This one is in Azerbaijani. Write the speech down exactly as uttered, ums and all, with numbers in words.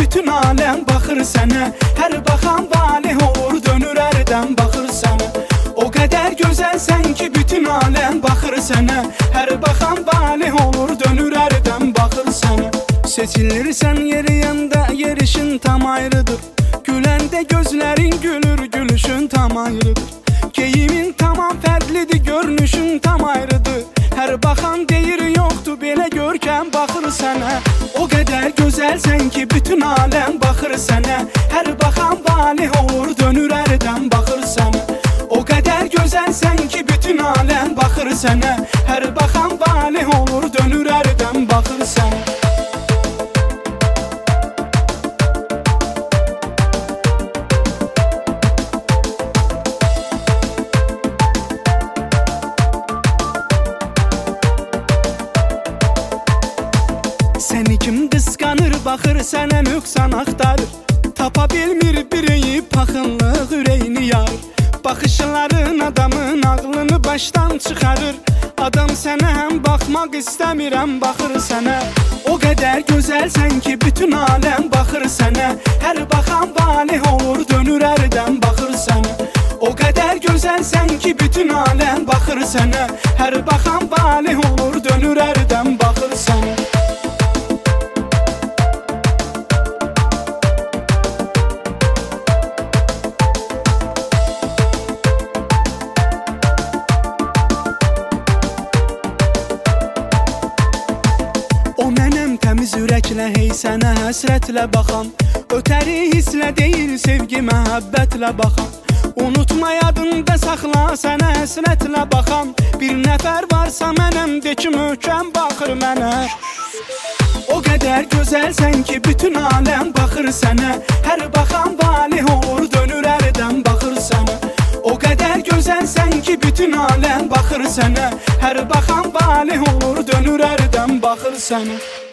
bütün aləm baxır sənə. Hər baxan valeh olur, dönür ərdən baxır sənə. O qədər gözəlsən ki, bütün aləm baxır sənə. Hər baxan valeh olur, dönür ərdən baxır sənə. Seçilirsən yeriyəndə, yerişin tam ayrıdır. Güləndə gözlərin gülür, gülüşün tam ayrıdır. Geyimin tamam fərqlidir, görünüşün tam ayrıdır. Hər baxan deyir yoxdur, belə görkəm baxır sənə. O qədər gözəlsən ki, bütün aləm baxır sənə. Hər baxan valeh olur, dönür ərdən baxır sənə. O qədər gözəlsən ki, bütün aləm baxır sənə. Hər baxan valeh olur, dönür ərdən baxır sənə. Səni kim qısqanır, baxır sənə nöqsan axtarır. Tapa bilmir biri paxınlıq ürəyini yarır. Baxışların adamın ağlını başdan çıxarır. Adam sənə həm baxmaq istəmirəm, baxır sənə. O qədər gözəlsən ki, bütün aləm baxır sənə. Hər baxan valeh olur, dönür ərdən baxır sənə. O qədər gözəlsən ki, bütün aləm baxır sənə. Hər baxan valeh olur, dönür ərdən baxır sənə. O mənəm təmiz ürəklə, hey sənə həsrətlə baxan. Ötəri hisslə deyil, sevgi məhəbbətlə baxan. Unutma yadında saxla, sənə həsrətlə baxan. Bir nəfər varsa mənəm, de ki möhkəm baxır mənə. O qədər gözəlsən ki, bütün aləm baxır sənə. Hər baxan valeh olur, dönür ərdən baxır sənə. O qədər gözəlsən ki, bütün aləm baxır sənə. Hər baxan valeh olur, dönür ərdən baxır sənə.